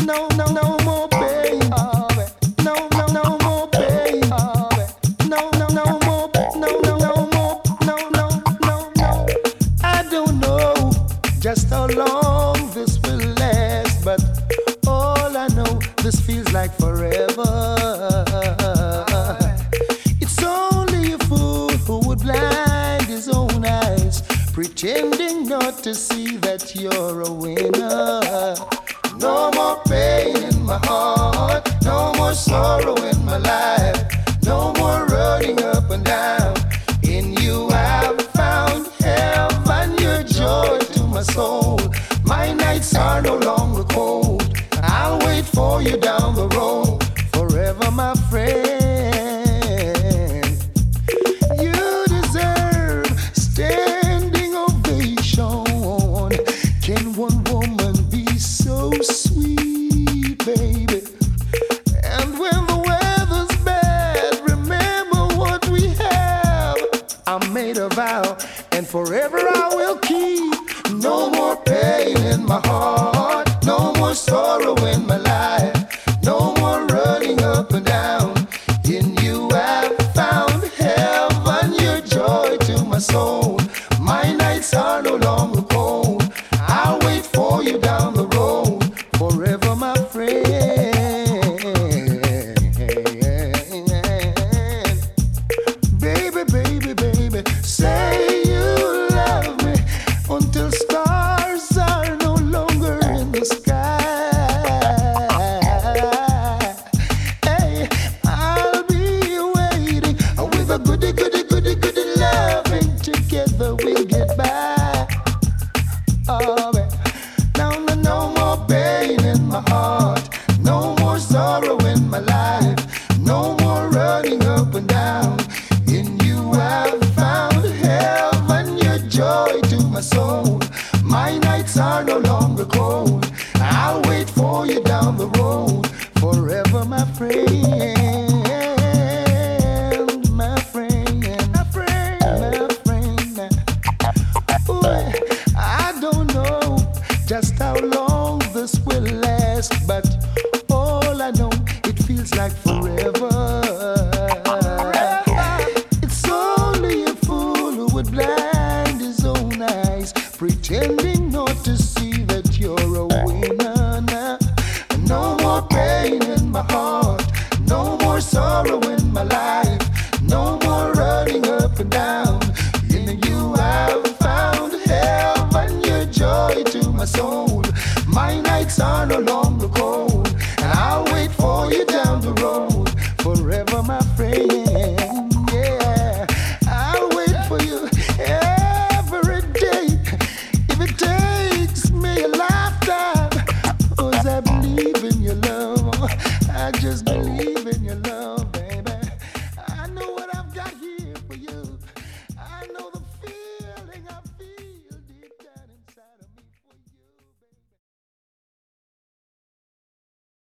no more pain. No more pain. No more, no. I don't know just how long this will last, but all I know, this feels like forever. It's only a fool who would blind his own eyes, pretending not to see that you're a winner. No more pain in my heart, no more sorrow in my life, no more running up and down. In you I've found heaven, your joy to my soul. My nights are no longer cold. I'll wait for you down the road, forever my friend. You deserve standing ovation. Can one woman be so sweet, baby? And when the weather's bad, remember what we have. I made a vow, and forever I will keep. No more pain in my heart, no more sorrow in my life, no more running up and down. In you I've found heaven, your joy to my soul. My nights are no longer cold. I'll wait for you down the road, forever my friend. Baby, say you love me until stars are no longer in the sky. Hey, I'll be waiting with a goody loving. Together we'll get by. Oh, no more pain in my heart, no more sorrow in my life, no more running up and down. In you I've found heaven, your joy to my soul. My nights are no longer cold. I'll wait for you down the road, forever my friend. My friend. Ooh, I don't know just how long this will last, but all I know, it feels like forever. It's only a fool who would blind his own eyes, pretending not to see that you're a winner now. No more pain in my heart, no more sorrow in my life, no more running up and down. In you I've found heaven, your joy to my soul. My nights are no longer cold, and I'll wait for you down the road, forever my friend. Yeah, I'll wait for you every day, if it takes me a lifetime. 'Cause I believe in your love, I just believe.